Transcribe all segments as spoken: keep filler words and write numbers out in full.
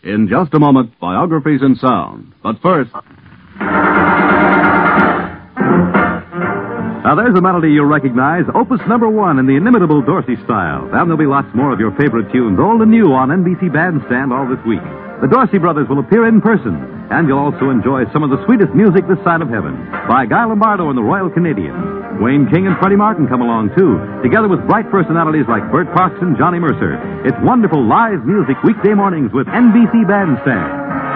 In just a moment, Biographies in Sound. But first... Now, there's a melody you'll recognize, opus number one in the inimitable Dorsey style. And there'll be lots more of your favorite tunes, old and new, on N B C Bandstand all this week. The Dorsey brothers will appear in person, and you'll also enjoy some of the sweetest music this side of heaven by Guy Lombardo and the Royal Canadians. Wayne King and Freddie Martin come along, too, together with bright personalities like Bert Parks and Johnny Mercer. It's wonderful live music weekday mornings with N B C Bandstand.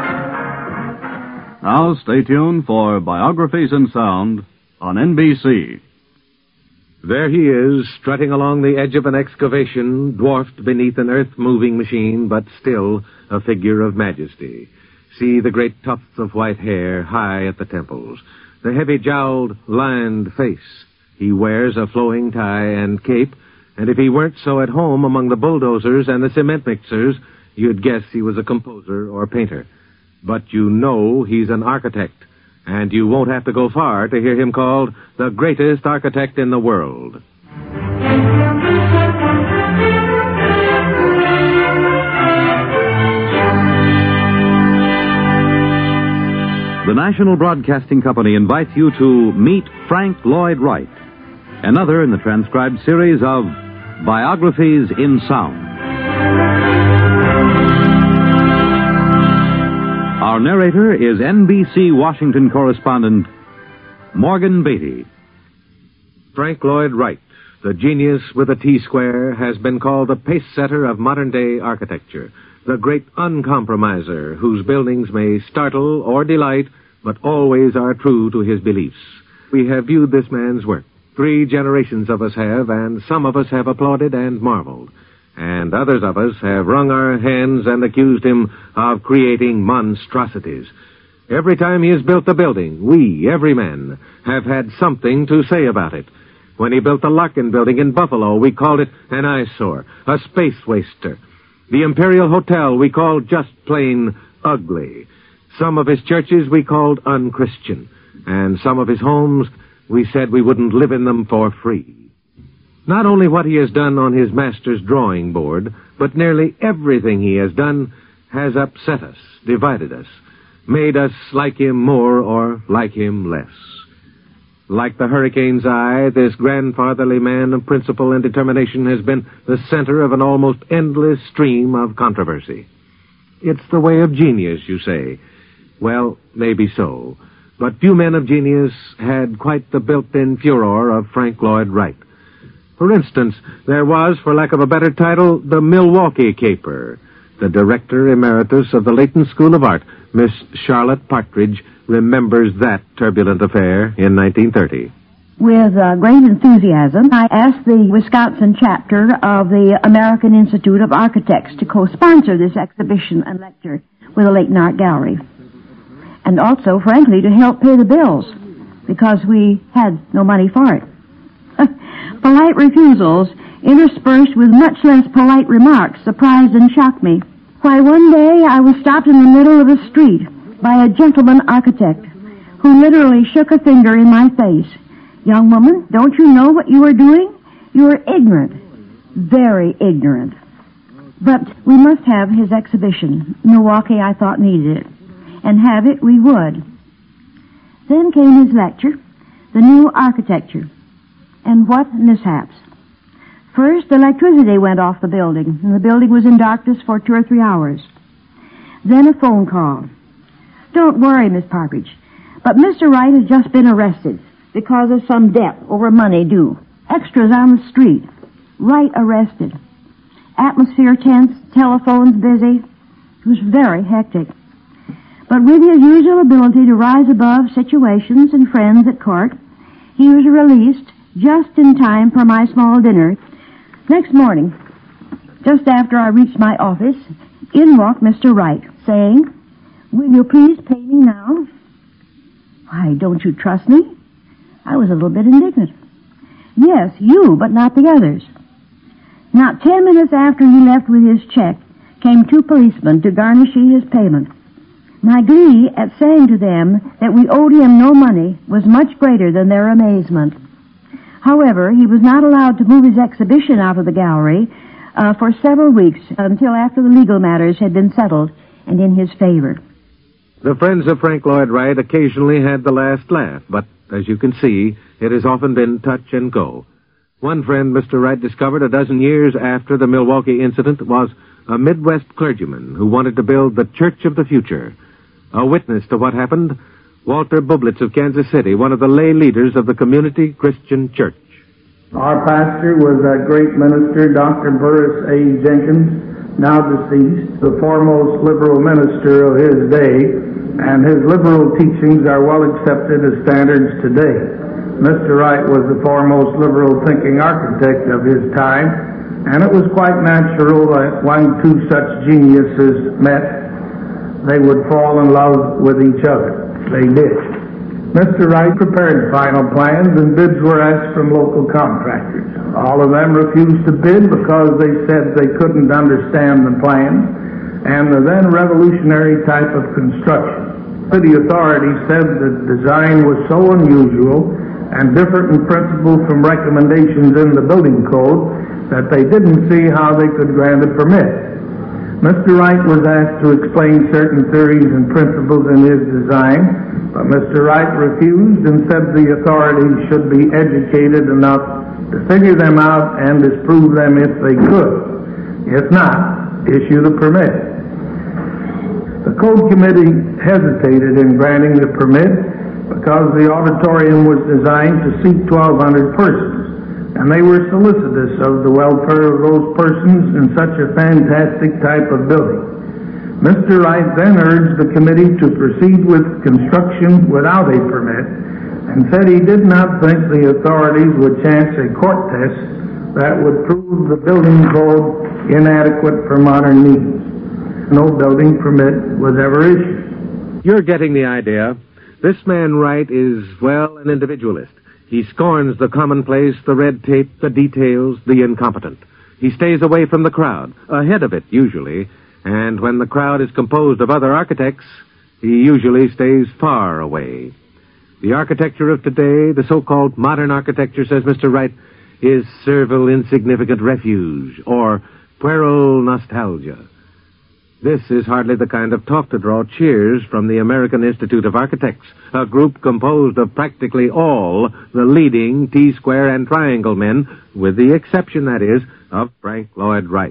Now, stay tuned for Biographies in Sound on N B C. There he is, strutting along the edge of an excavation, dwarfed beneath an earth-moving machine, but still a figure of majesty. See the great tufts of white hair high at the temples, the heavy-jowled, lined face. He wears a flowing tie and cape, and if he weren't so at home among the bulldozers and the cement mixers, you'd guess he was a composer or painter. But you know he's an architect. And you won't have to go far to hear him called the greatest architect in the world. The National Broadcasting Company invites you to meet Frank Lloyd Wright, another in the transcribed series of Biographies in Sound. Our narrator is N B C Washington correspondent Morgan Beatty. Frank Lloyd Wright, the genius with a T-square, has been called the pace-setter of modern-day architecture, the great uncompromiser whose buildings may startle or delight, but always are true to his beliefs. We have viewed this man's work. Three generations of us have, and some of us have applauded and marveled. And others of us have wrung our hands and accused him of creating monstrosities. Every time he has built a building, we, every man, have had something to say about it. When he built the Larkin building in Buffalo, we called it an eyesore, a space waster. The Imperial Hotel we called just plain ugly. Some of his churches we called unchristian. And some of his homes we said we wouldn't live in them for free. Not only what he has done on his master's drawing board, but nearly everything he has done has upset us, divided us, made us like him more or like him less. Like the hurricane's eye, this grandfatherly man of principle and determination has been the center of an almost endless stream of controversy. It's the way of genius, you say. Well, maybe so. But few men of genius had quite the built-in furor of Frank Lloyd Wright. For instance, there was, for lack of a better title, the Milwaukee Caper. The director emeritus of the Leighton School of Art, Miss Charlotte Partridge, remembers that turbulent affair in nineteen thirty. With uh, great enthusiasm, I asked the Wisconsin chapter of the American Institute of Architects to co-sponsor this exhibition and lecture with the Leighton Art Gallery. And also, frankly, to help pay the bills, because we had no money for it. Polite refusals, interspersed with much less polite remarks, surprised and shocked me. Why, one day I was stopped in the middle of a street by a gentleman architect who literally shook a finger in my face. Young woman, don't you know what you are doing? You are ignorant. Very ignorant. But we must have his exhibition. Milwaukee, I thought, needed it. And have it we would. Then came his lecture, The New Architecture. And what mishaps. First, electricity went off the building, and the building was in darkness for two or three hours. Then a phone call. Don't worry, Miss Partridge, but Mister Wright has just been arrested because of some debt over money due. Extras on the street. Wright arrested. Atmosphere tense, telephones busy. It was very hectic. But with his usual ability to rise above situations and friends at court, he was released just in time for my small dinner. Next morning, just after I reached my office, in walked Mister Wright, saying, "Will you please pay me now?" "Why, don't you trust me?" I was a little bit indignant. "Yes, you, but not the others." Not ten minutes after he left with his check, came two policemen to garnish his payment. My glee at saying to them that we owed him no money was much greater than their amazement. However, he was not allowed to move his exhibition out of the gallery uh, for several weeks until after the legal matters had been settled, and in his favor. The friends of Frank Lloyd Wright occasionally had the last laugh, but as you can see, it has often been touch and go. One friend Mister Wright discovered a dozen years after the Milwaukee incident was a Midwest clergyman who wanted to build the Church of the Future. A witness to what happened, Walter Bublitz of Kansas City, one of the lay leaders of the Community Christian Church. Our pastor was that great minister, Doctor Burris A. Jenkins, now deceased, the foremost liberal minister of his day, and his liberal teachings are well accepted as standards today. Mister Wright was the foremost liberal thinking architect of his time, and it was quite natural that when two such geniuses met, they would fall in love with each other. They did. Mister Wright prepared final plans, and bids were asked from local contractors. All of them refused to bid because they said they couldn't understand the plans and the then revolutionary type of construction. City authorities said the design was so unusual and different in principle from recommendations in the building code that they didn't see how they could grant a permit. Mister Wright was asked to explain certain theories and principles in his design, but Mister Wright refused and said the authorities should be educated enough to figure them out and disprove them if they could. If not, issue the permit. The Code Committee hesitated in granting the permit because the auditorium was designed to seat twelve hundred persons, and they were solicitous of the welfare of those persons in such a fantastic type of building. Mister Wright then urged the committee to proceed with construction without a permit and said he did not think the authorities would chance a court test that would prove the building code inadequate for modern needs. No building permit was ever issued. You're getting the idea. This man Wright is, well, an individualist. He scorns the commonplace, the red tape, the details, the incompetent. He stays away from the crowd, ahead of it, usually, and when the crowd is composed of other architects, he usually stays far away. The architecture of today, the so-called modern architecture, says Mister Wright, is servile, insignificant refuge, or puerile nostalgia. This is hardly the kind of talk to draw cheers from the American Institute of Architects, a group composed of practically all the leading T-square and triangle men, with the exception, that is, of Frank Lloyd Wright.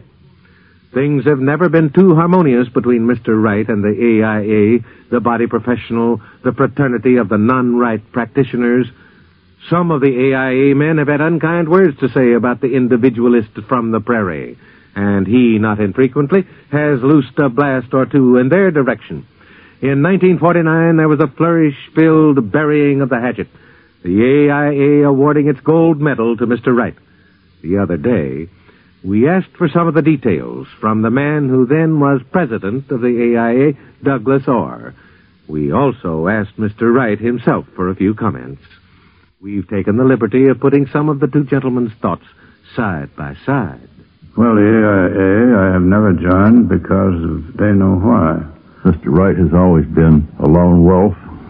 Things have never been too harmonious between Mister Wright and the A I A, the body professional, the fraternity of the non-Wright practitioners. Some of the A I A men have had unkind words to say about the individualist from the prairie, and he, not infrequently, has loosed a blast or two in their direction. In nineteen forty-nine, there was a flourish-filled burying of the hatchet, the A I A awarding its gold medal to Mister Wright. The other day, we asked for some of the details from the man who then was president of the A I A, Douglas Orr. We also asked Mister Wright himself for a few comments. We've taken the liberty of putting some of the two gentlemen's thoughts side by side. Well, the A I A I have never joined because of they know why. Mister Wright has always been a lone wolf.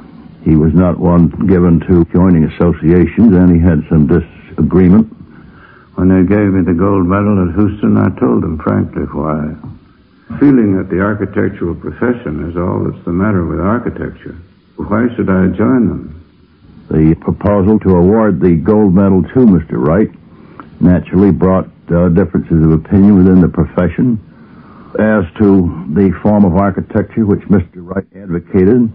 He was not one given to joining associations, and he had some disagreement. When they gave me the gold medal at Houston, I told them frankly why. Feeling that the architectural profession is all that's the matter with architecture, why should I join them? The proposal to award the gold medal to Mister Wright naturally brought uh, differences of opinion within the profession as to the form of architecture which Mister Wright advocated,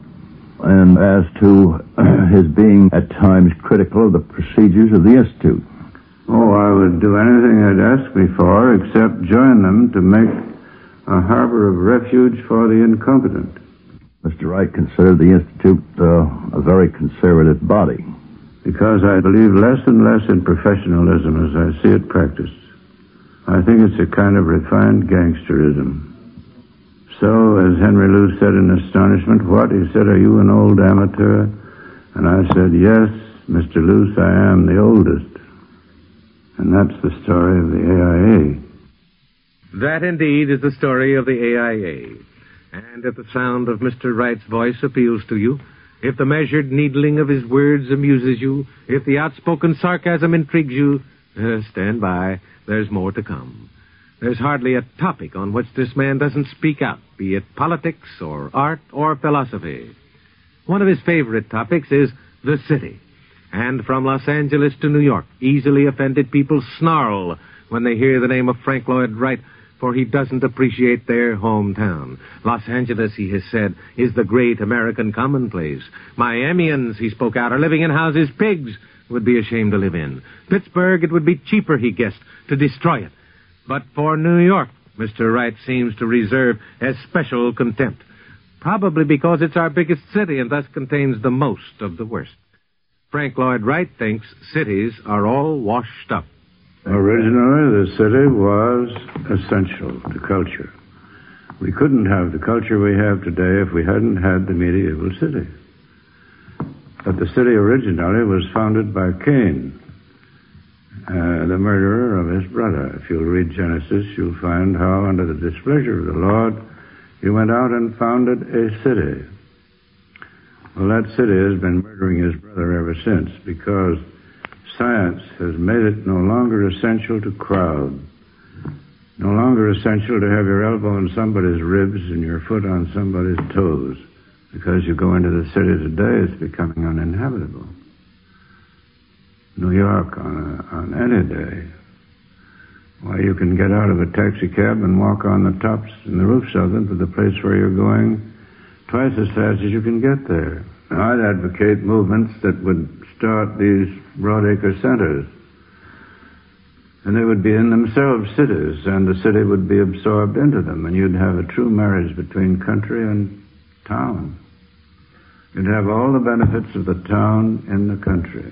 and as to uh, his being at times critical of the procedures of the Institute. Oh, I would do anything they'd ask me for except join them to make a harbor of refuge for the incompetent. Mister Wright considered the Institute uh, a very conservative body. Because I believe less and less in professionalism as I see it practiced. I think it's a kind of refined gangsterism. So, as Henry Luce said in astonishment, what? He said, are you an old amateur? And I said, yes, Mister Luce, I am the oldest. And that's the story of the A I A. That indeed is the story of the A I A. And if the sound of Mister Wright's voice appeals to you, if the measured needling of his words amuses you, if the outspoken sarcasm intrigues you, uh, stand by. There's more to come. There's hardly a topic on which this man doesn't speak out. be it politics or art or philosophy. One of his favorite topics is the city. And from Los Angeles to New York, easily offended people snarl when they hear the name of Frank Lloyd Wright, for he doesn't appreciate their hometown. Los Angeles, he has said, is the great American commonplace. Miamians, he spoke out, are living in houses pigs would be ashamed to live in. Pittsburgh, it would be cheaper, he guessed, to destroy it. But for New York, Mister Wright seems to reserve a special contempt. Probably because it's our biggest city and thus contains the most of the worst. Frank Lloyd Wright thinks cities are all washed up. Originally, the city was essential to culture. We couldn't have the culture we have today if we hadn't had the medieval city. But the city originally was founded by Cain, uh, the murderer of his brother. If you'll read Genesis, you'll find how, under the displeasure of the Lord, he went out and founded a city. Well, that city has been murdering his brother ever since, because science has made it no longer essential to crowd, no longer essential to have your elbow on somebody's ribs and your foot on somebody's toes. Because you go into the city today, it's becoming uninhabitable. New York on, a, on any day. Why, you can get out of a taxi cab and walk on the tops and the roofs of them to the place where you're going twice as fast as you can get there. Now, I'd advocate movements that would start these broadacre centers. And they would be in themselves cities, and the city would be absorbed into them, and you'd have a true marriage between country and town. You'd have all the benefits of the town in the country,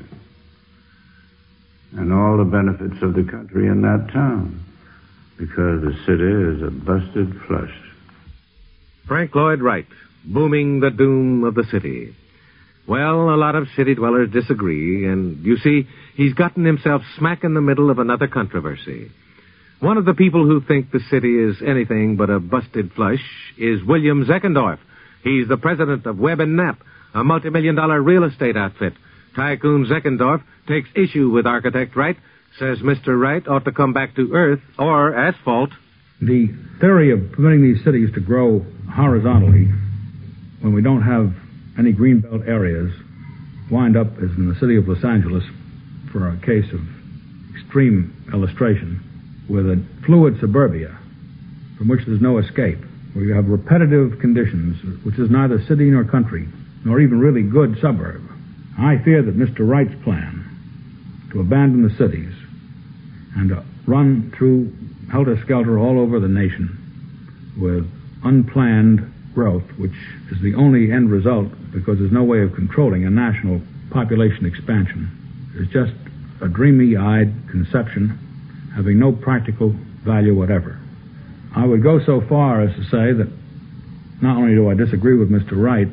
and all the benefits of the country in that town, because the city is a busted flush. Frank Lloyd Wright, booming the doom of the city. Well, a lot of city dwellers disagree, and you see, he's gotten himself smack in the middle of another controversy. One of the people who think the city is anything but a busted flush is William Zeckendorf. He's the president of Webb and Knapp, a multi-million dollar real estate outfit. Tycoon Zeckendorf takes issue with architect Wright, says Mister Wright ought to come back to earth or asphalt. The theory of permitting these cities to grow horizontally when we don't have any greenbelt areas wind up, as in the city of Los Angeles, for a case of extreme illustration, with a fluid suburbia from which there's no escape, where you have repetitive conditions, which is neither city nor country, nor even really good suburb. I fear that Mister Wright's plan to abandon the cities and to run through helter-skelter all over the nation with unplanned growth, which is the only end result because there's no way of controlling a national population expansion, is just a dreamy-eyed conception having no practical value whatever. I would go so far as to say that not only do I disagree with Mister Wright,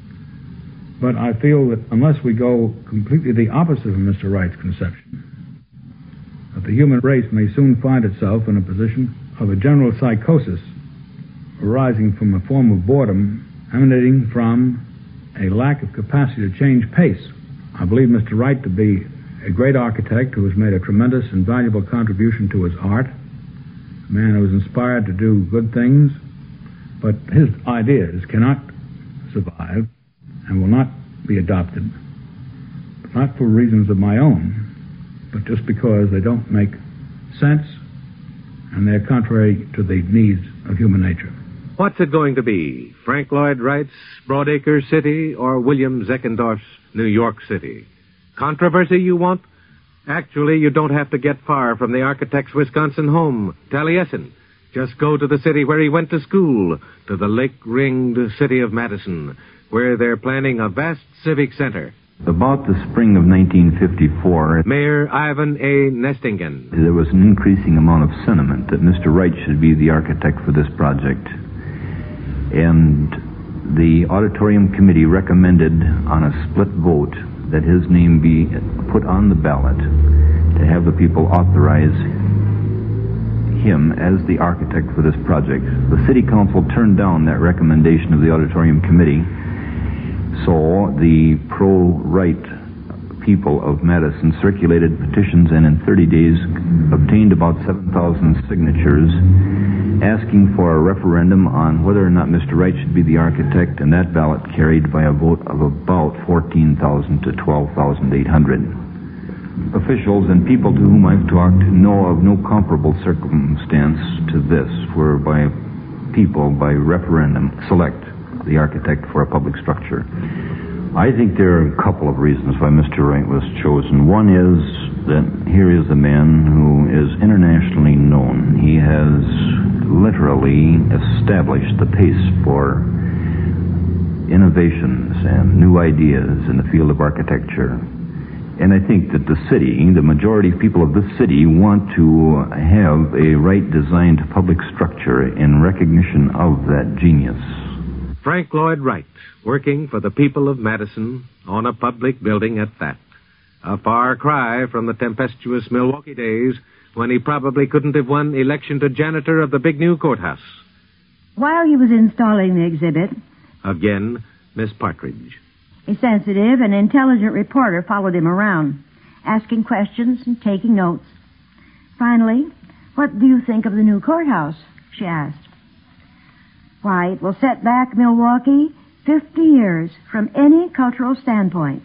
but I feel that unless we go completely the opposite of Mister Wright's conception, that the human race may soon find itself in a position of a general psychosis arising from a form of boredom emanating from a lack of capacity to change pace. I believe Mister Wright to be a great architect who has made a tremendous and valuable contribution to his art, a man who is inspired to do good things, but his ideas cannot survive and will not be adopted, not for reasons of my own, but just because they don't make sense and they're contrary to the needs of human nature. What's it going to be? Frank Lloyd Wright's Broadacre City or William Zeckendorf's New York City? Controversy you want? Actually, you don't have to get far from the architect's Wisconsin home, Taliesin. Just go to the city where he went to school, to the lake-ringed city of Madison, where they're planning a vast civic center. About the spring of nineteen fifty-four, Mayor Ivan A. Nestingen. There was an increasing amount of sentiment that Mister Wright should be the architect for this project. And the auditorium committee recommended on a split vote that his name be put on the ballot to have the people authorize him as the architect for this project. The city council turned down that recommendation of the auditorium committee, so the pro-Wright people of Madison circulated petitions and in thirty days obtained about seven thousand signatures asking for a referendum on whether or not Mister Wright should be the architect, and that ballot carried by a vote of about fourteen thousand to twelve thousand eight hundred. Officials and people to whom I've talked know of no comparable circumstance to this, whereby people by referendum select the architect for a public structure. I think there are a couple of reasons why Mister Wright was chosen. One is that here is a man who is internationally known. He has literally established the pace for innovations and new ideas in the field of architecture. And I think that the city, the majority of people of this city, want to have a Wright-designed public structure in recognition of that genius. Frank Lloyd Wright, working for the people of Madison on a public building at that. A far cry from the tempestuous Milwaukee days when he probably couldn't have won election to janitor of the big new courthouse. While he was installing the exhibit, again, Miss Partridge. A sensitive and intelligent reporter followed him around, asking questions and taking notes. Finally, "What do you think of the new courthouse?" she asked. "Why, it will set back Milwaukee fifty years from any cultural standpoint."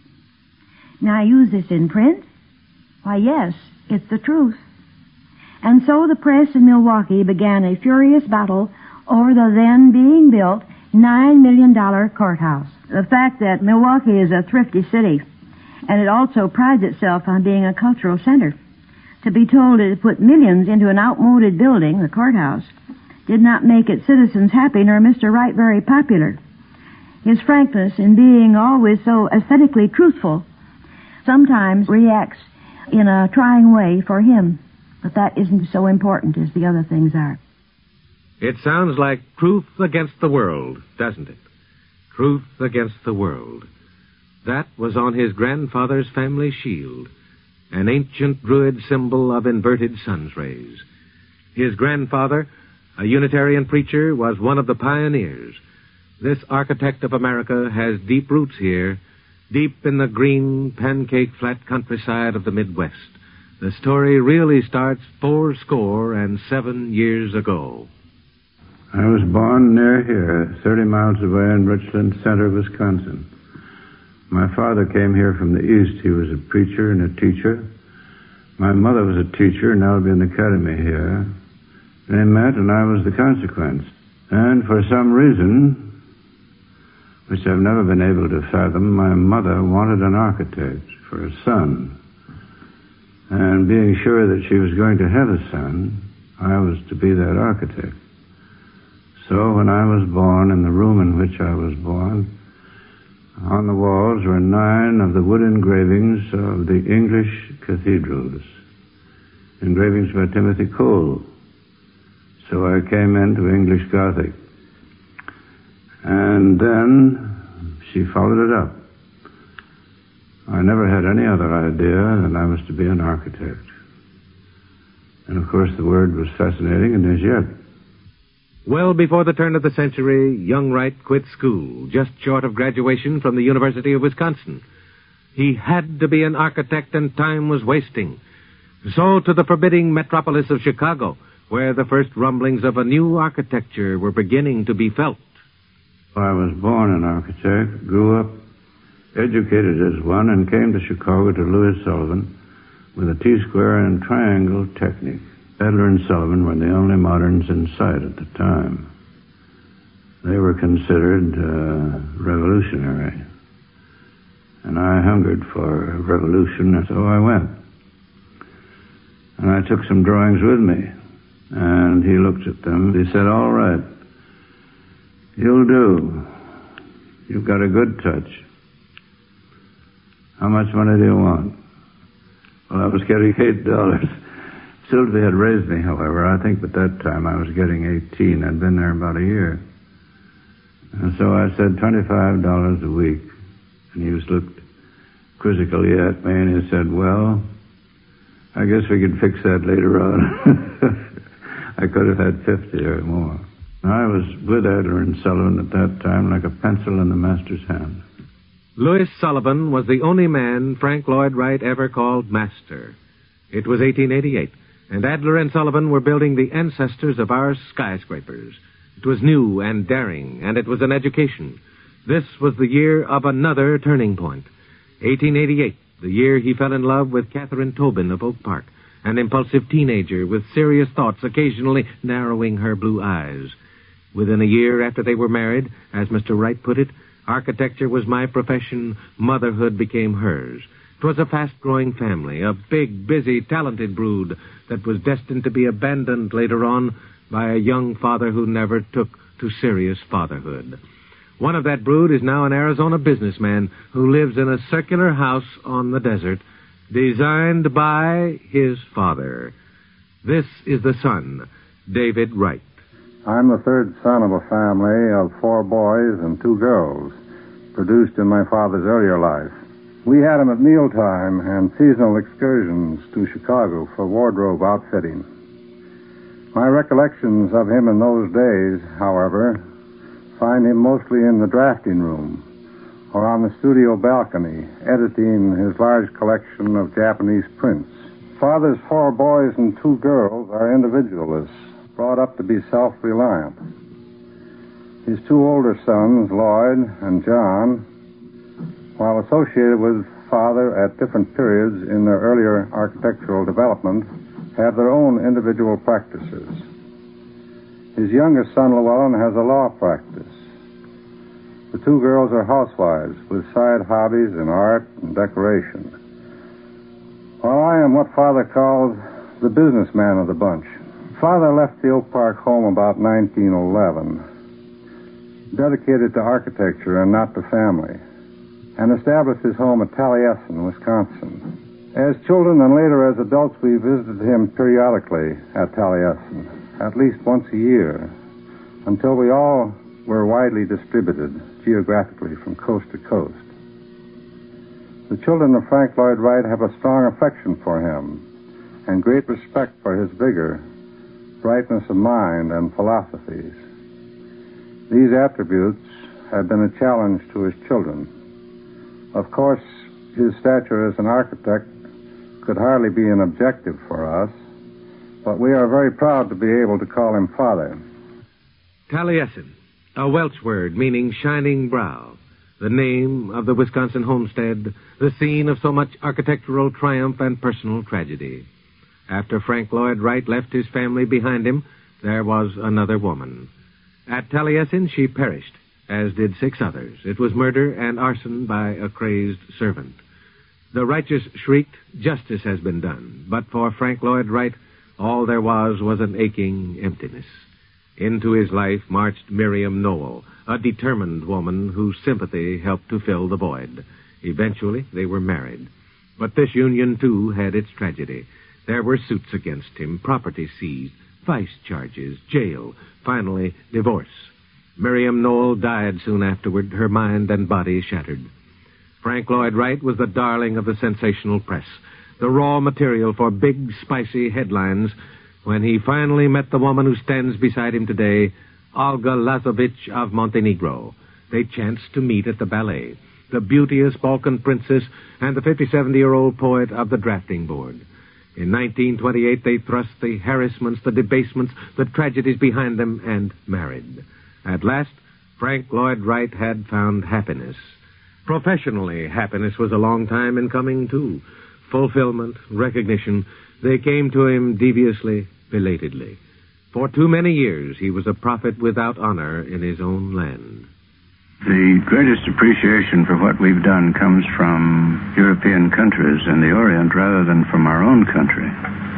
"May I use this in print?" "Why, yes, it's the truth." And so the press in Milwaukee began a furious battle over the then being built nine million dollars courthouse. The fact that Milwaukee is a thrifty city, and it also prides itself on being a cultural center, to be told it had put millions into an outmoded building, the courthouse, did not make its citizens happy nor Mister Wright very popular. His frankness in being always so aesthetically truthful sometimes reacts in a trying way for him, but that isn't so important as the other things are. It sounds like truth against the world, doesn't it? Truth against the world. That was on his grandfather's family shield, an ancient Druid symbol of inverted sun's rays. His grandfather, a Unitarian preacher, was one of the pioneers. This architect of America has deep roots here, deep in the green, pancake-flat countryside of the Midwest. The story really starts four score and seven years ago. I was born near here, thirty miles away in Richland Center, Wisconsin. My father came here from the East. He was a preacher and a teacher. My mother was a teacher in Albion Academy here. They met, and I was the consequence. And for some reason, which I've never been able to fathom, my mother wanted an architect for a son. And being sure that she was going to have a son, I was to be that architect. So when I was born, in the room in which I was born, on the walls were nine of the wood engravings of the English cathedrals, engravings by Timothy Cole. So I came into English Gothic. And then she followed it up. I never had any other idea than I was to be an architect. And of course the word was fascinating and is yet. Well before the turn of the century, young Wright quit school, just short of graduation from the University of Wisconsin. He had to be an architect, and time was wasting. So to the forbidding metropolis of Chicago, where the first rumblings of a new architecture were beginning to be felt. I was born an architect, grew up, educated as one, and came to Chicago to Louis Sullivan with a T-square and triangle technique. Adler and Sullivan were the only moderns in sight at the time. They were considered uh, revolutionary. And I hungered for revolution, and so I went. And I took some drawings with me. And he looked at them. He said, "All right, you'll do. You've got a good touch. How much money do you want?" Well, I was getting eight dollars. Sylvie had raised me, however. I think at that time I was getting eighteen. I'd been there about a year. And so I said twenty-five dollars a week. And he just looked quizzically at me, and he said, "Well, I guess we could fix that later on." I could have had fifty or more. I was with Adler and Sullivan at that time like a pencil in the master's hand. Louis Sullivan was the only man Frank Lloyd Wright ever called master. It was eighteen eighty-eight, and Adler and Sullivan were building the ancestors of our skyscrapers. It was new and daring, and it was an education. This was the year of another turning point. eighteen eighty-eight, the year he fell in love with Catherine Tobin of Oak Park, an impulsive teenager with serious thoughts occasionally narrowing her blue eyes. Within a year after they were married, as Mister Wright put it, architecture was my profession, motherhood became hers. It was a fast-growing family, a big, busy, talented brood that was destined to be abandoned later on by a young father who never took to serious fatherhood. One of that brood is now an Arizona businessman who lives in a circular house on the desert, designed by his father. This is the son, David Wright. I'm the third son of a family of four boys and two girls, produced in my father's earlier life. We had him at mealtime and seasonal excursions to Chicago for wardrobe outfitting. My recollections of him in those days, however, find him mostly in the drafting room or on the studio balcony, editing his large collection of Japanese prints. Father's four boys and two girls are individualists, brought up to be self-reliant. His two older sons, Lloyd and John, while associated with Father at different periods in their earlier architectural development, have their own individual practices. His youngest son, Llewellyn, has a law practice. The two girls are housewives with side hobbies in art and decoration. While I am what Father calls the businessman of the bunch. Father left the Oak Park home about nineteen eleven, dedicated to architecture and not to family, and established his home at Taliesin, Wisconsin. As children and later as adults, we visited him periodically at Taliesin, at least once a year, until we all were widely distributed geographically from coast to coast. The children of Frank Lloyd Wright have a strong affection for him and great respect for his vigor, brightness of mind, and philosophies. These attributes have been a challenge to his children. Of course, his stature as an architect could hardly be an objective for us, but we are very proud to be able to call him Father. Taliesin, a Welsh word meaning shining brow, the name of the Wisconsin homestead, the scene of so much architectural triumph and personal tragedy. After Frank Lloyd Wright left his family behind him, there was another woman. At Taliesin, she perished, as did six others. It was murder and arson by a crazed servant. The righteous shrieked, "Justice has been done." But for Frank Lloyd Wright, all there was was an aching emptiness. Into his life marched Miriam Noel, a determined woman whose sympathy helped to fill the void. Eventually, they were married. But this union, too, had its tragedy. There were suits against him, property seized, vice charges, jail, finally, divorce. Miriam Noel died soon afterward, her mind and body shattered. Frank Lloyd Wright was the darling of the sensational press, the raw material for big, spicy headlines when he finally met the woman who stands beside him today, Olga Lazovich of Montenegro. They chanced to meet at the ballet, the beauteous Balkan princess and the fifty-seven-year-old poet of the drafting board. In nineteen twenty-eight, they thrust the harassments, the debasements, the tragedies behind them and married. At last, Frank Lloyd Wright had found happiness. Professionally, happiness was a long time in coming, too. Fulfillment, recognition, they came to him deviously, belatedly. For too many years, he was a prophet without honor in his own land. The greatest appreciation for what we've done comes from European countries in the Orient rather than from our own country.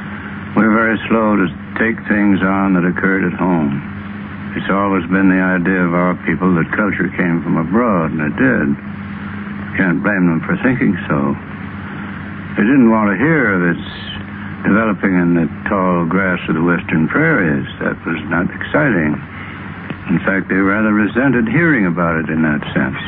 We're very slow to take things on that occurred at home. It's always been the idea of our people that culture came from abroad, and it did. Can't blame them for thinking so. They didn't want to hear of its developing in the tall grass of the western prairies. That was not exciting. In fact, they rather resented hearing about it in that sense.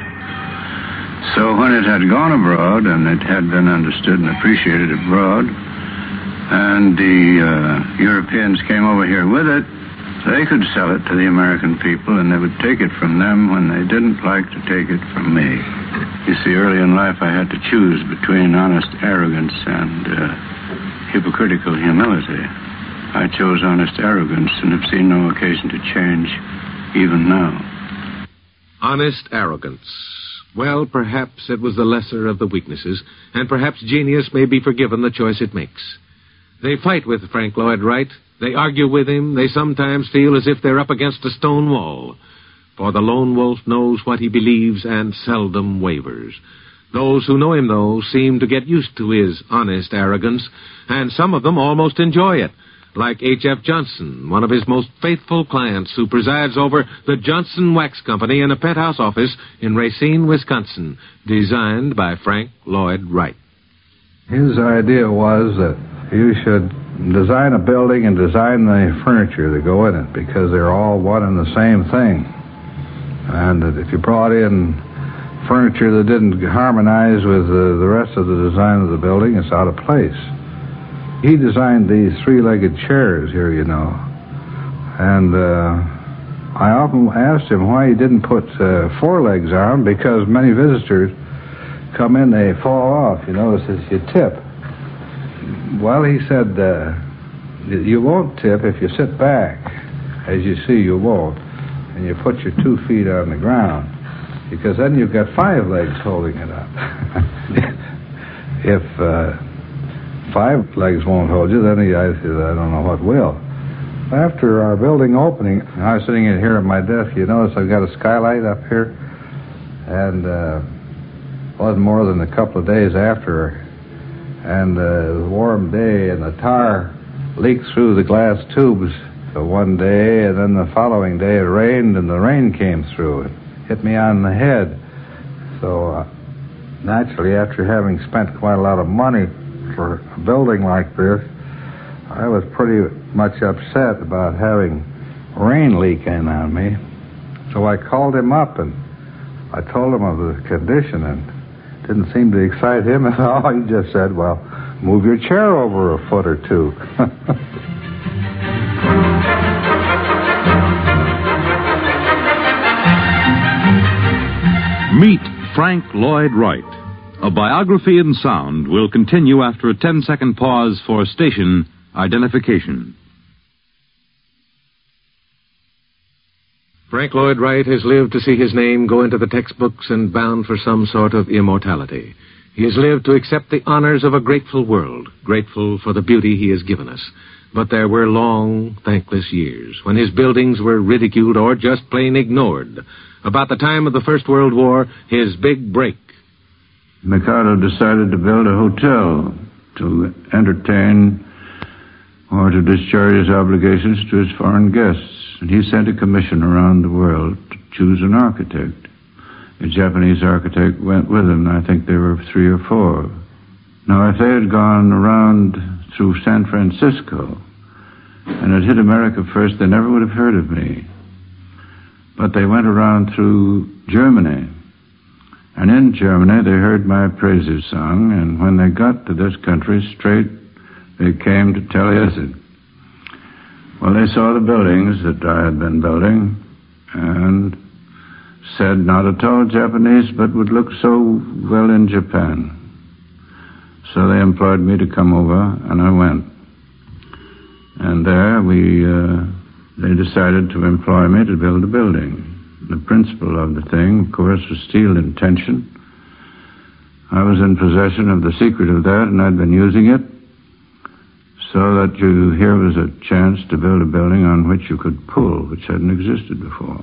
So when it had gone abroad, and it had been understood and appreciated abroad, and the uh, Europeans came over here with it, They could sell it to the American people, and they would take it from them when they didn't like to take it from me. You see, early in life I had to choose between honest arrogance and uh, hypocritical humility. I chose honest arrogance and have seen no occasion to change, even now. Honest arrogance. Well, perhaps it was the lesser of the weaknesses, and perhaps genius may be forgiven the choice it makes. They fight with Frank Lloyd Wright. They argue with him. They sometimes feel as if they're up against a stone wall. For the lone wolf knows what he believes and seldom wavers. Those who know him, though, seem to get used to his honest arrogance, and some of them almost enjoy it, like H F Johnson, one of his most faithful clients who presides over the Johnson Wax Company in a penthouse office in Racine, Wisconsin, designed by Frank Lloyd Wright. His idea was that you should design a building and design the furniture that go in it, because they're all one and the same thing. And that if you brought in furniture that didn't harmonize with the, the rest of the design of the building, it's out of place. He designed these three-legged chairs here, you know. And uh, I often asked him why he didn't put uh, four legs on, because many visitors come in, they fall off, you notice, as you tip. Well, he said, uh, you won't tip if you sit back. As you see, you won't. And you put your two feet on the ground, because then you've got five legs holding it up. If uh, five legs won't hold you, then he, I said, I don't know what will. After our building opening, I was sitting in here at my desk. You notice I've got a skylight up here, and uh, it wasn't more than a couple of days after. And uh, it was a warm day, and the tar leaked through the glass tubes one day, and then the following day it rained, and the rain came through. It hit me on the head. So, uh, naturally, after having spent quite a lot of money for a building like this, I was pretty much upset about having rain leak in on me. So I called him up, and I told him of the condition, and didn't seem to excite him at all. He just said, well, move your chair over a foot or two. Meet Frank Lloyd Wright. A biography in sound will continue after a ten-second pause for station identification. Frank Lloyd Wright has lived to see his name go into the textbooks and bound for some sort of immortality. He has lived to accept the honors of a grateful world, grateful for the beauty he has given us. But there were long, thankless years when his buildings were ridiculed or just plain ignored. About the time of the First World War, his big break. Mikado decided to build a hotel to entertain or to discharge his obligations to his foreign guests. And he sent a commission around the world to choose an architect. A Japanese architect went with him. I think there were three or four. Now, if they had gone around through San Francisco and had hit America first, they never would have heard of me. But they went around through Germany. And in Germany, they heard my praises sung, and when they got to this country straight, they came to Taliesin. Well, they saw the buildings that I had been building and said not at all Japanese, but would look so well in Japan. So they employed me to come over, and I went. And there we, uh, they decided to employ me to build a building. The principle of the thing, of course, was steel in tension. I was in possession of the secret of that, and I'd been using it. So that you, here was a chance to build a building on which you could pull, which hadn't existed before.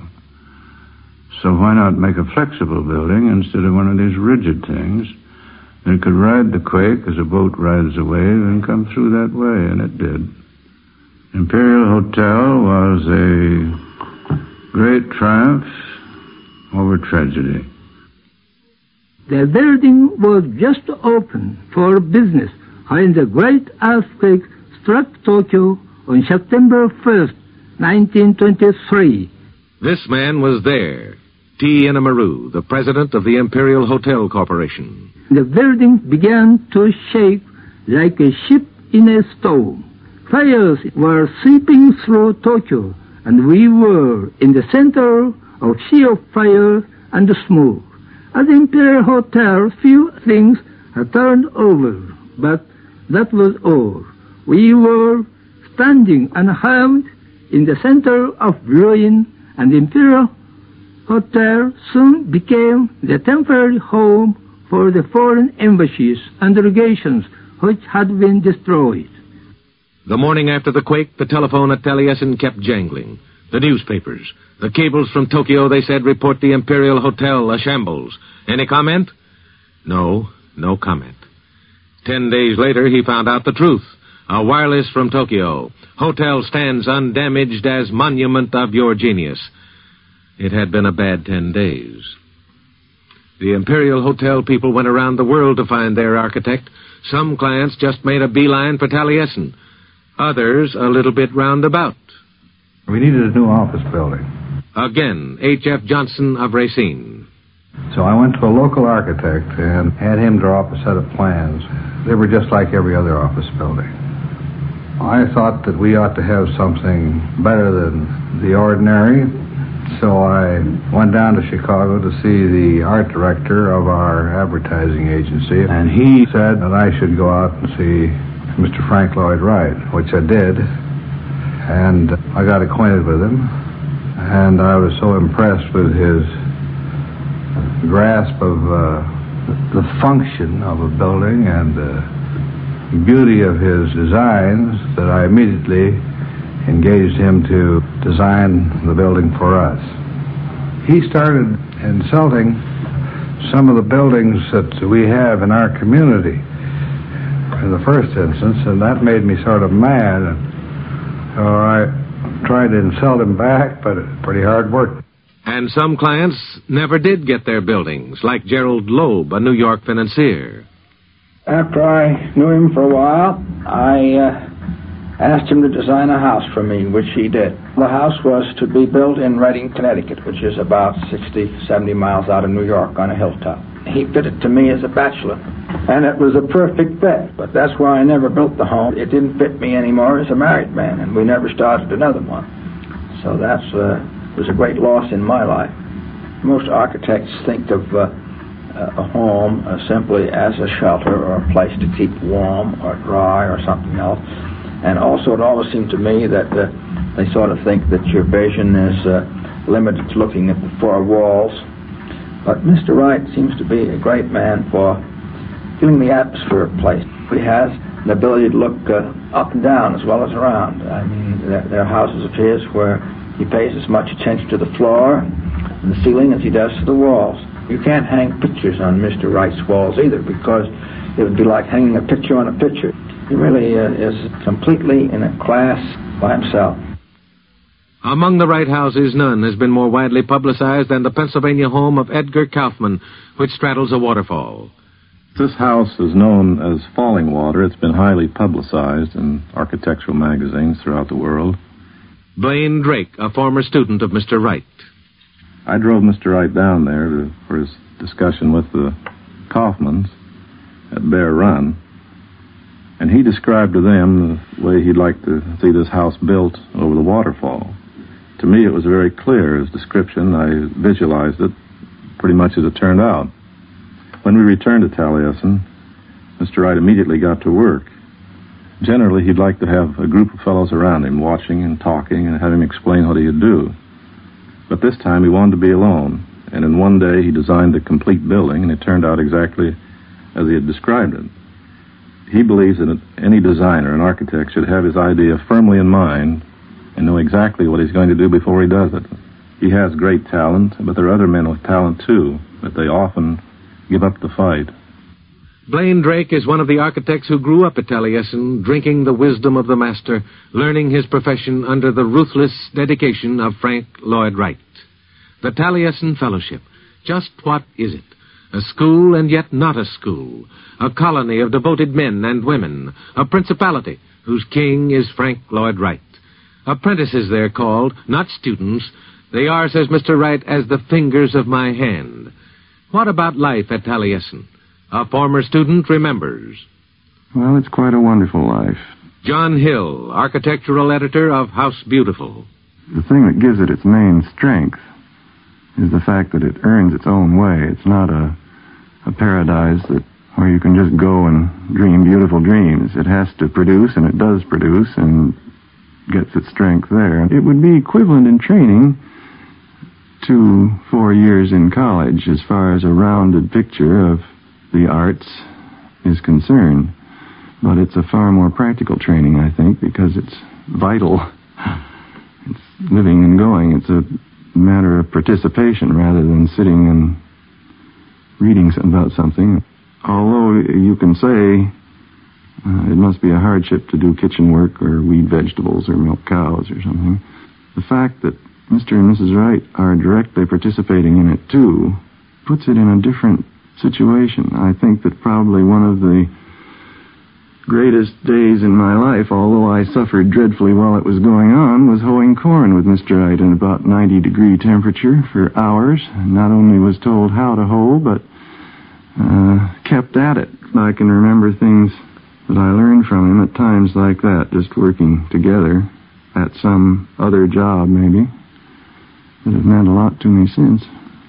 So why not make a flexible building instead of one of these rigid things that could ride the quake as a boat rides a wave and come through that way, and it did. Imperial Hotel was a great triumph over tragedy. The building was just open for business when the great earthquake struck Tokyo on September first, nineteen twenty-three. This man was there, T. Inamaru, the president of the Imperial Hotel Corporation. The building began to shake like a ship in a storm. Fires were sweeping through Tokyo, and we were in the center of sea of fire and smoke. At the Imperial Hotel, few things had turned over, but that was all. We were standing unharmed in the center of ruin, and the Imperial Hotel soon became the temporary home for the foreign embassies and legations which had been destroyed. The morning after the quake, the telephone at Taliesin kept jangling. The newspapers, the cables from Tokyo, they said, report the Imperial Hotel a shambles. Any comment? No, no comment. Ten days later, he found out the truth. A wireless from Tokyo. Hotel stands undamaged as monument of your genius. It had been a bad ten days. The Imperial Hotel people went around the world to find their architect. Some clients just made a beeline for Taliesin. Others a little bit roundabout. We needed a new office building. Again, H F Johnson of Racine. So I went to a local architect and had him draw up a set of plans. They were just like every other office building. I thought that we ought to have something better than the ordinary, so I went down to Chicago to see the art director of our advertising agency, and he said that I should go out and see Mister Frank Lloyd Wright, which I did, and I got acquainted with him, and I was so impressed with his grasp of uh, the function of a building and the beauty of his designs that I immediately engaged him to design the building for us. He started insulting some of the buildings that we have in our community in the first instance, and that made me sort of mad. And so I tried to insult him back, but it's pretty hard work. And some clients never did get their buildings, like Gerald Loeb, a New York financier. After I knew him for a while, I uh, asked him to design a house for me, which he did. The house was to be built in Reading, Connecticut, which is about sixty, seventy miles out of New York on a hilltop. He fitted to me as a bachelor, and it was a perfect fit, but that's why I never built the home. It didn't fit me anymore as a married man, and we never started another one. So that uh, was a great loss in my life. Most architects think of uh, a home uh, simply as a shelter or a place to keep warm or dry or something else. And also it always seemed to me that uh, they sort of think that your vision is uh, limited to looking at the four walls. But Mister Wright seems to be a great man for feeling the atmosphere of a place. He has an ability to look uh, up and down as well as around. I mean, there, there are houses of his where he pays as much attention to the floor and the ceiling as he does to the walls. You can't hang pictures on Mister Wright's walls either, because it would be like hanging a picture on a picture. He really uh, is completely in a class by himself. Among the Wright houses, none has been more widely publicized than the Pennsylvania home of Edgar Kaufman, which straddles a waterfall. This house is known as Falling Water. It's been highly publicized in architectural magazines throughout the world. Blaine Drake, a former student of Mister Wright. I drove Mister Wright down there to, for his discussion with the Kaufmans at Bear Run, and he described to them the way he'd like to see this house built over the waterfall. To me, it was very clear, his description. I visualized it pretty much as it turned out. When we returned to Taliesin, Mister Wright immediately got to work. Generally, he'd like to have a group of fellows around him, watching and talking, and have him explain what he'd do. But this time he wanted to be alone, and in one day he designed a complete building, and it turned out exactly as he had described it. He believes that any designer, an architect, should have his idea firmly in mind and know exactly what he's going to do before he does it. He has great talent, but there are other men with talent too, but they often give up the fight. Blaine Drake is one of the architects who grew up at Taliesin, drinking the wisdom of the master, learning his profession under the ruthless dedication of Frank Lloyd Wright. The Taliesin Fellowship. Just what is it? A school and yet not a school. A colony of devoted men and women. A principality whose king is Frank Lloyd Wright. Apprentices they're called, not students. They are, says Mister Wright, as the fingers of my hand. What about life at Taliesin? A former student remembers. Well, it's quite a wonderful life. John Hill, architectural editor of House Beautiful. the thing that gives it its main strength is the fact that it earns its own way. It's not a, a paradise that where you can just go and dream beautiful dreams. It has to produce, and it does produce, and gets its strength there. It would be equivalent in training to four years in college as far as a rounded picture of the arts is concerned. But it's a far more practical training, I think, because it's vital. It's living and going. It's a matter of participation rather than sitting and reading about something. Although you can say uh, it must be a hardship to do kitchen work or weed vegetables or milk cows or something, the fact that Mister and Missus Wright are directly participating in it too puts it in a different situation. I think that probably one of the greatest days in my life, although I suffered dreadfully while it was going on, was hoeing corn with Mister Wright in about ninety degree temperature for hours. Not only was told how to hoe, but uh, kept at it. I can remember things that I learned from him at times like that, just working together at some other job, maybe, that have meant a lot to me since.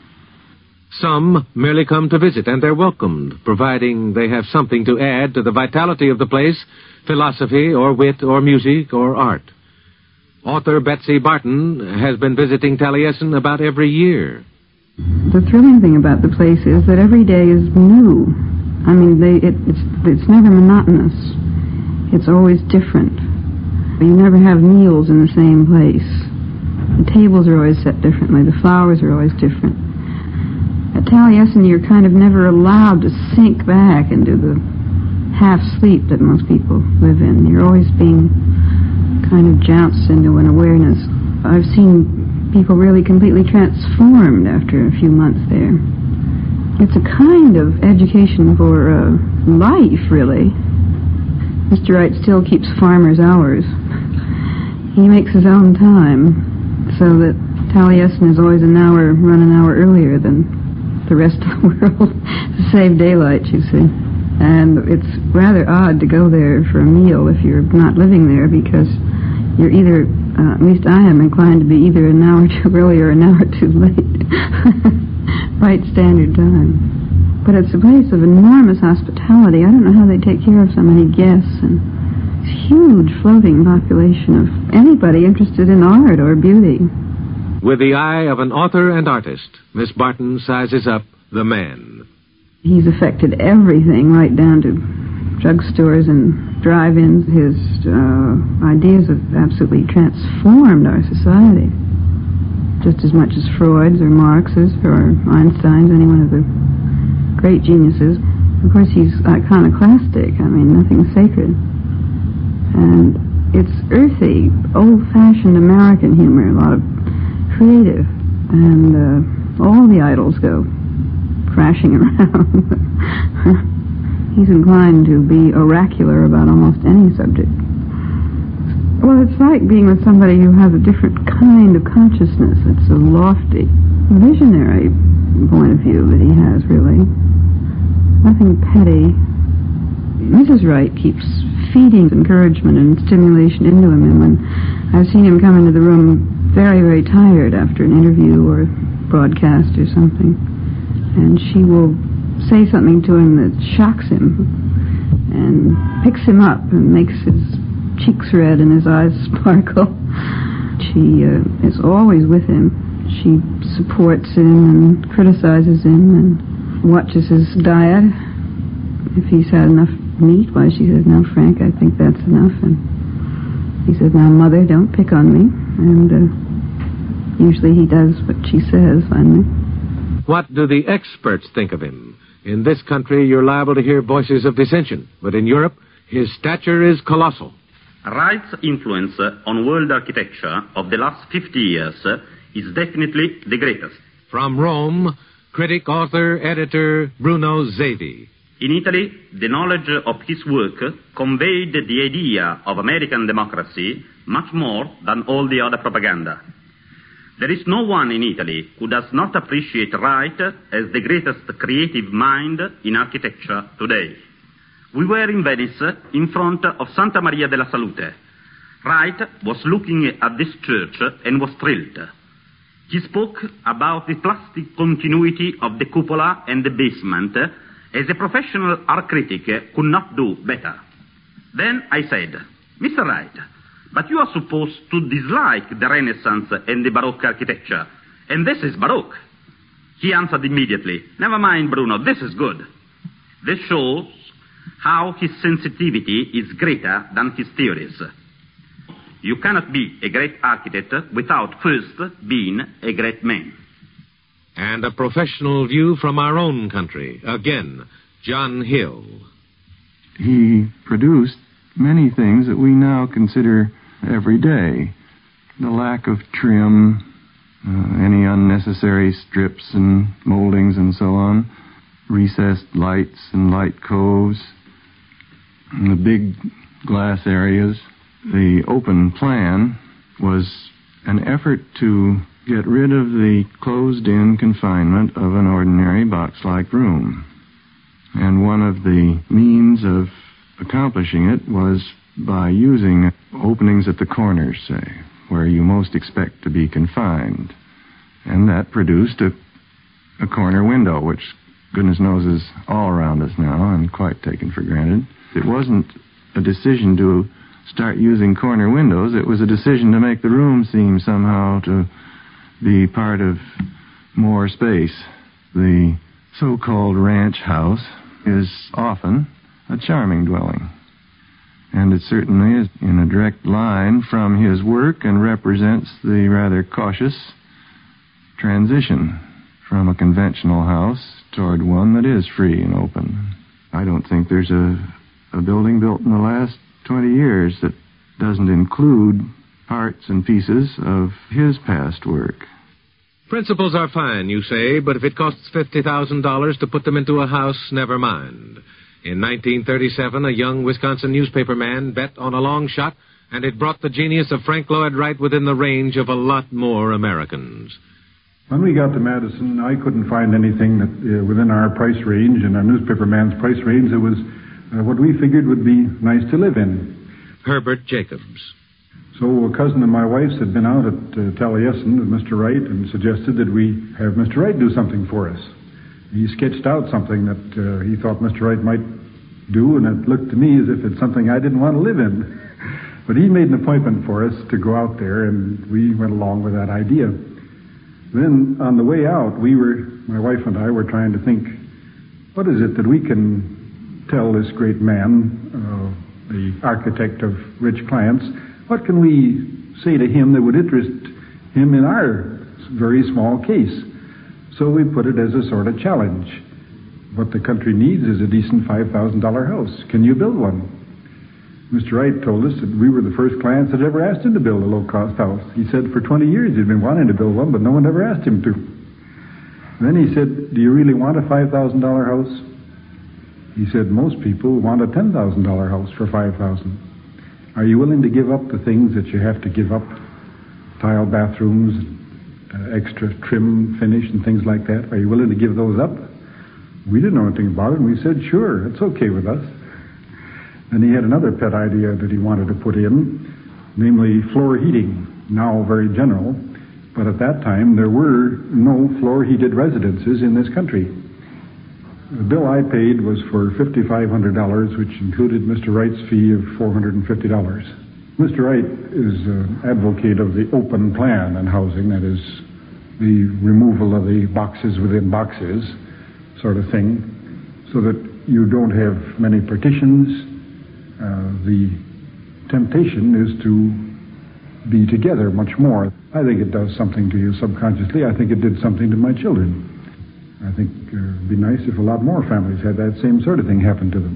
Some merely come to visit, and they're welcomed, providing they have something to add to the vitality of the place, philosophy or wit or music or art. Author Betsy Barton has been visiting Taliesin about every year. The thrilling thing about the place is that every day is new. I mean, they, it, it's, it's never monotonous. It's always different. You never have meals in the same place. The tables are always set differently. The flowers are always different. At Taliesin, you're kind of never allowed to sink back into the half-sleep that most people live in. You're always being kind of jounced into an awareness. I've seen people really completely transformed after a few months there. It's a kind of education for uh, life, really. Mister Wright still keeps farmer's hours. He makes his own time, so that Taliesin is always an hour, run an hour earlier than the rest of the world to save daylight, you see. And it's rather odd to go there for a meal if you're not living there, because you're either, uh, at least I am inclined to be either an hour too early or an hour too late. Right standard time. But it's a place of enormous hospitality. I don't know how they take care of so many guests, and this huge floating population of anybody interested in art or beauty. With the eye of an author and artist, Miss Barton sizes up the man. He's affected everything, right down to drugstores and drive-ins. His uh, ideas have absolutely transformed our society, just as much as Freud's or Marx's or Einstein's, any one of the great geniuses. Of course, he's iconoclastic. I mean, nothing sacred. And it's earthy, old-fashioned American humor, a lot of creative, and uh, all the idols go crashing around. He's inclined to be oracular about almost any subject. Well, it's like being with somebody who has a different kind of consciousness. It's a lofty, visionary point of view that he has, really. Nothing petty. Missus Wright keeps feeding encouragement and stimulation into him, and when I've seen him come into the room very, very tired after an interview or broadcast or something, and she will say something to him that shocks him and picks him up and makes his cheeks red and his eyes sparkle. She uh, is always with him. She supports him and criticizes him and watches his diet. If he's had enough meat, why, she says, "No, Frank, I think that's enough." And he says, "Now, Mother, don't pick on me." And uh, usually he does what she says, finally. What do the experts think of him? In this country, you're liable to hear voices of dissension, but in Europe, his stature is colossal. Wright's influence on world architecture of the last fifty years is definitely the greatest. From Rome, critic, author, editor Bruno Zevi. In Italy, the knowledge of his work conveyed the idea of American democracy much more than all the other propaganda. There is no one in Italy who does not appreciate Wright as the greatest creative mind in architecture today. We were in Venice in front of Santa Maria della Salute. Wright was looking at this church and was thrilled. He spoke about the plastic continuity of the cupola and the basement as a professional art critic could not do better. Then I said, Mister Wright, but you are supposed to dislike the Renaissance and the Baroque architecture, and this is Baroque. He answered immediately, never mind, Bruno, this is good. This shows how his sensitivity is greater than his theories. You cannot be a great architect without first being a great man. And a professional view from our own country. Again, John Hill. He produced many things that we now consider everyday. The lack of trim, uh, any unnecessary strips and moldings and so on, recessed lights and light coves, and the big glass areas. The open plan was an effort to get rid of the closed-in confinement of an ordinary box-like room. And one of the means of accomplishing it was by using openings at the corners, say, where you most expect to be confined. And that produced a, a corner window, which goodness knows is all around us now and quite taken for granted. It wasn't a decision to start using corner windows. It was a decision to make the room seem somehow to be part of more space. The so-called ranch house is often a charming dwelling. And it certainly is in a direct line from his work and represents the rather cautious transition from a conventional house toward one that is free and open. I don't think there's a, a building built in the last twenty years that doesn't include parts and pieces of his past work. Principles are fine, you say, but if it costs fifty thousand dollars to put them into a house, never mind. In nineteen thirty-seven, a young Wisconsin newspaperman bet on a long shot, and it brought the genius of Frank Lloyd Wright within the range of a lot more Americans. When we got to Madison, I couldn't find anything that uh, within our price range and our newspaperman's price range that was uh, what we figured would be nice to live in. Herbert Jacobs. So a cousin of my wife's had been out at uh, Taliesin with Mister Wright and suggested that we have Mister Wright do something for us. He sketched out something that uh, he thought Mister Wright might do, and it looked to me as if it's something I didn't want to live in. But he made an appointment for us to go out there, and we went along with that idea. Then, on the way out, we were, my wife and I were trying to think, what is it that we can tell this great man, uh, the architect of rich clients, what can we say to him that would interest him in our very small case? So we put it as a sort of challenge. What the country needs is a decent five thousand dollars house. Can you build one? Mister Wright told us that we were the first clients that ever asked him to build a low-cost house. He said for twenty years he'd been wanting to build one, but no one ever asked him to. Then he said, do you really want a five thousand dollars house? He said, most people want a ten thousand dollars house for five thousand dollars. Are you willing to give up the things that you have to give up? Tile bathrooms, uh, extra trim finish and things like that. Are you willing to give those up? We didn't know anything about it, and we said, sure, it's okay with us. And he had another pet idea that he wanted to put in, namely floor heating, now very general. But at that time, there were no floor-heated residences in this country. The bill I paid was for five thousand five hundred dollars, which included Mister Wright's fee of four hundred fifty dollars. Mister Wright is an advocate of the open plan in housing, that is, the removal of the boxes within boxes sort of thing, so that you don't have many partitions. Uh, the temptation is to be together much more. I think it does something to you subconsciously. I think it did something to my children. I think uh, it would be nice if a lot more families had that same sort of thing happen to them.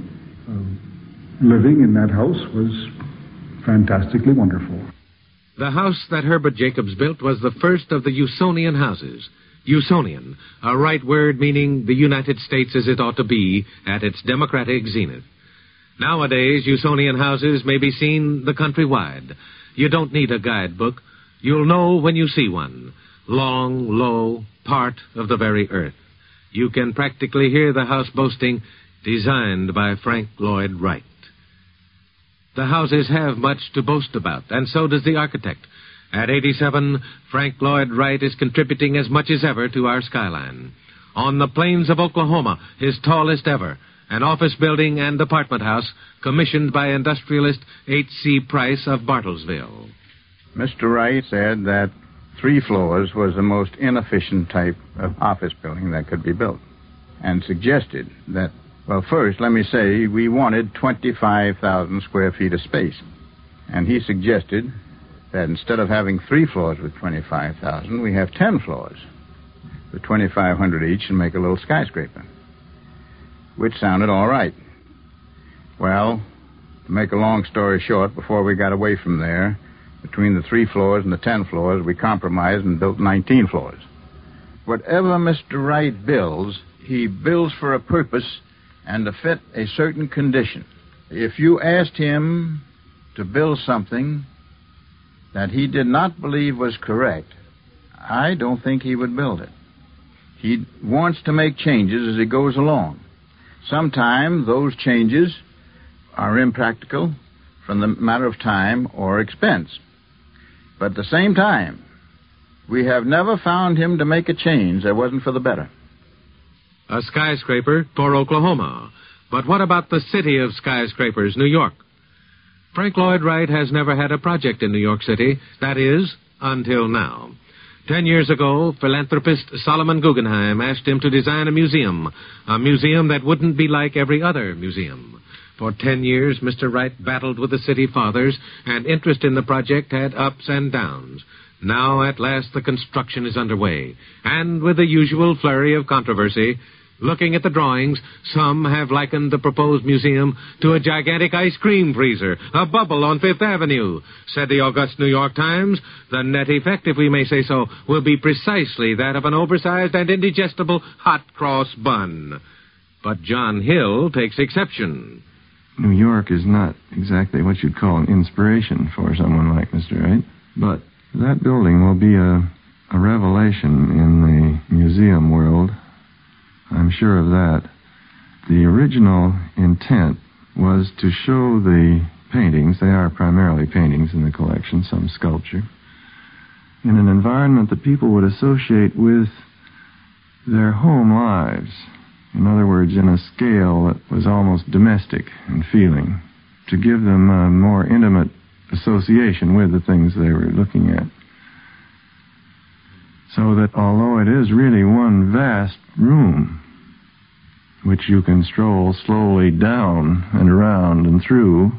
Uh, living in that house was fantastically wonderful. The house that Herbert Jacobs built was the first of the Usonian houses. Usonian, a right word meaning the United States as it ought to be at its democratic zenith. Nowadays, Usonian houses may be seen the country wide. You don't need a guidebook. You'll know when you see one. Long, low, part of the very earth. You can practically hear the house boasting, designed by Frank Lloyd Wright. The houses have much to boast about, and so does the architect. At eighty-seven, Frank Lloyd Wright is contributing as much as ever to our skyline. On the plains of Oklahoma, his tallest ever, an office building and apartment house commissioned by industrialist H C Price of Bartlesville. Mister Wright said that three floors was the most inefficient type of office building that could be built, and suggested that, well, first, let me say, we wanted twenty-five thousand square feet of space. And he suggested that instead of having three floors with twenty-five thousand, we have ten floors with twenty-five hundred each and make a little skyscraper, which sounded all right. Well, to make a long story short, before we got away from there, between the three floors and the ten floors, we compromised and built nineteen floors. Whatever Mister Wright builds, he builds for a purpose and to fit a certain condition. If you asked him to build something that he did not believe was correct, I don't think he would build it. He wants to make changes as he goes along. Sometimes those changes are impractical from the matter of time or expense. But at the same time, we have never found him to make a change that wasn't for the better. A skyscraper for Oklahoma. But what about the city of skyscrapers, New York? Frank Lloyd Wright has never had a project in New York City. That is, until now. Ten years ago, philanthropist Solomon Guggenheim asked him to design a museum, a museum that wouldn't be like every other museum. For ten years, Mister Wright battled with the city fathers, and interest in the project had ups and downs. Now, at last, the construction is underway, and with the usual flurry of controversy, looking at the drawings, some have likened the proposed museum to a gigantic ice cream freezer, a bubble on Fifth Avenue. Said the august New York Times, the net effect, if we may say so, will be precisely that of an oversized and indigestible hot cross bun. But John Hill takes exception. New York is not exactly what you'd call an inspiration for someone like Mister Wright, but that building will be a, a revelation in the museum world. I'm sure of that. The original intent was to show the paintings, they are primarily paintings in the collection, some sculpture, in an environment that people would associate with their home lives. In other words, in a scale that was almost domestic in feeling, to give them a more intimate association with the things they were looking at. So that although it is really one vast room, which you can stroll slowly down and around and through,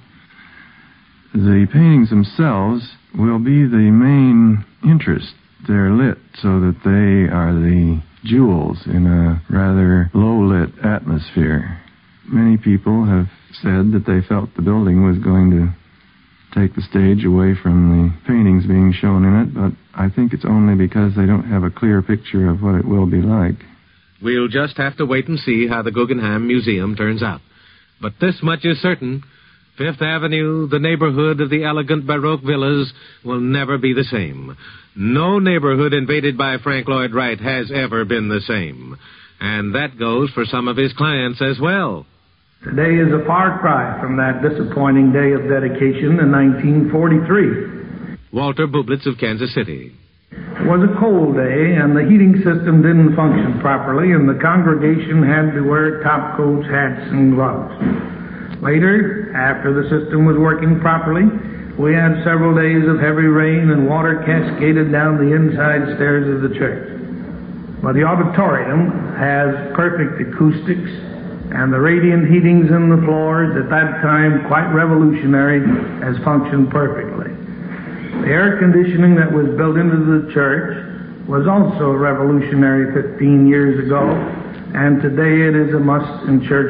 the paintings themselves will be the main interest. They're lit so that they are the jewels in a rather low-lit atmosphere. Many people have said that they felt the building was going to take the stage away from the paintings being shown in it, but I think it's only because they don't have a clear picture of what it will be like. We'll just have to wait and see how the Guggenheim Museum turns out. But this much is certain. Fifth Avenue, the neighborhood of the elegant Baroque villas, will never be the same. No neighborhood invaded by Frank Lloyd Wright has ever been the same. And that goes for some of his clients as well. Today is a far cry from that disappointing day of dedication in nineteen forty-three. Walter Bublitz of Kansas City. It was a cold day, and the heating system didn't function properly, and the congregation had to wear top coats, hats, and gloves. Later, after the system was working properly, we had several days of heavy rain and water cascaded down the inside stairs of the church. But the auditorium has perfect acoustics, and the radiant heatings in the floors, at that time quite revolutionary, has functioned perfectly. The air conditioning that was built into the church was also revolutionary fifteen years ago, and today it is a must in church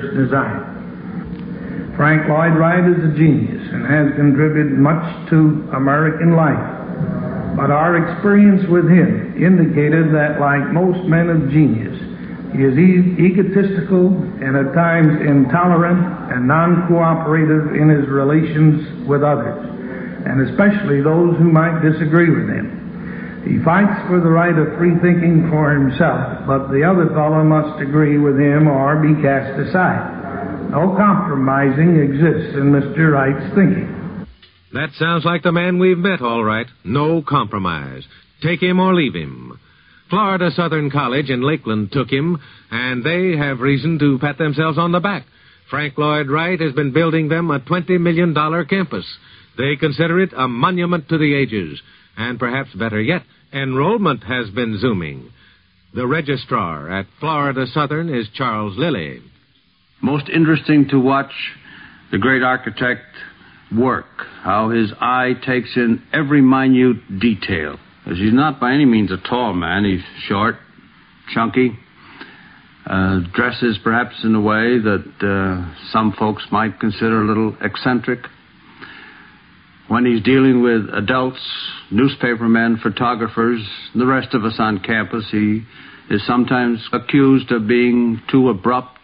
design. Frank Lloyd Wright is a genius and has contributed much to American life, but our experience with him indicated that, like most men of genius, he is e- egotistical and at times intolerant and non-cooperative in his relations with others, and especially those who might disagree with him. He fights for the right of free thinking for himself, but the other fellow must agree with him or be cast aside. No compromising exists in Mister Wright's thinking. That sounds like the man we've met, all right. No compromise. Take him or leave him. Florida Southern College in Lakeland took him, and they have reason to pat themselves on the back. Frank Lloyd Wright has been building them a twenty million dollars campus. They consider it a monument to the ages. And perhaps better yet, enrollment has been zooming. The registrar at Florida Southern is Charles Lilly. Most interesting to watch the great architect work, how his eye takes in every minute detail. As he's not by any means a tall man. He's short, chunky, uh, dresses perhaps in a way that uh, some folks might consider a little eccentric. When he's dealing with adults, newspapermen, photographers, the rest of us on campus, he is sometimes accused of being too abrupt.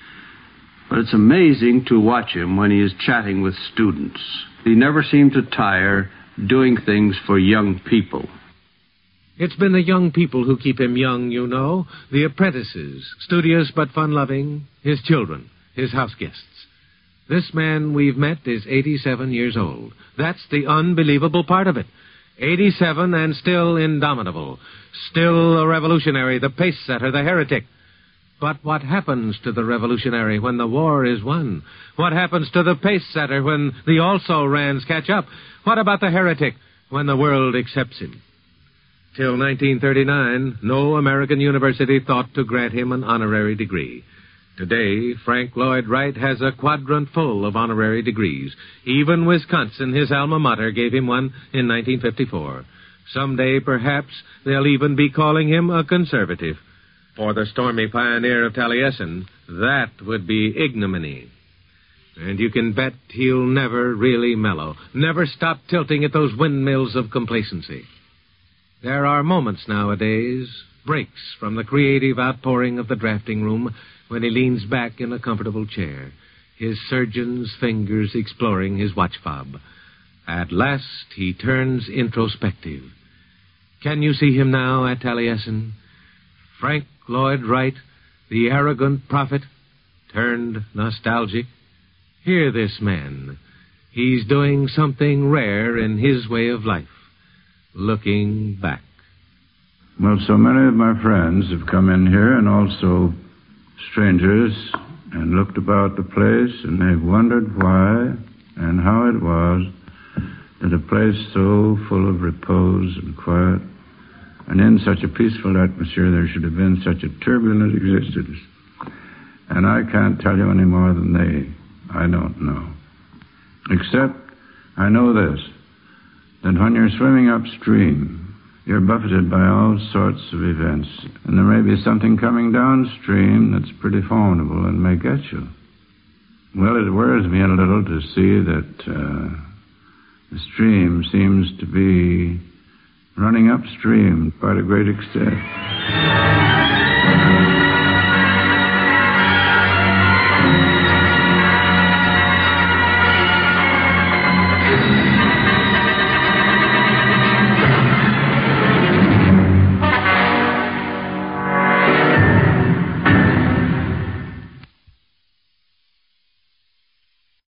But it's amazing to watch him when he is chatting with students. He never seemed to tire doing things for young people. It's been the young people who keep him young, you know. The apprentices, studious but fun-loving, his children, his house guests. This man we've met is eighty-seven years old. That's the unbelievable part of it. eighty-seven and still indomitable. Still a revolutionary, the pace-setter, the heretic. But what happens to the revolutionary when the war is won? What happens to the pace-setter when the also-rans catch up? What about the heretic when the world accepts him? Till nineteen thirty-nine, no American university thought to grant him an honorary degree. Today, Frank Lloyd Wright has a quadrant full of honorary degrees. Even Wisconsin, his alma mater, gave him one in nineteen fifty-four. Someday, perhaps, they'll even be calling him a conservative. For the stormy pioneer of Taliesin, that would be ignominy. And you can bet he'll never really mellow, never stop tilting at those windmills of complacency. There are moments nowadays, breaks from the creative outpouring of the drafting room, when he leans back in a comfortable chair, his surgeon's fingers exploring his watch fob. At last, he turns introspective. Can you see him now at Taliesin? Frank Lloyd Wright, the arrogant prophet, turned nostalgic. Hear this man. He's doing something rare in his way of life. Looking back. Well, so many of my friends have come in here, and also strangers, and looked about the place, and they've wondered why and how it was that a place so full of repose and quiet, and in such a peaceful atmosphere, there should have been such a turbulent existence. And I can't tell you any more than they. I don't know. Except I know this, that when you're swimming upstream, you're buffeted by all sorts of events, and there may be something coming downstream that's pretty formidable and may get you. Well, it worries me a little to see that uh, the stream seems to be running upstream quite a great extent.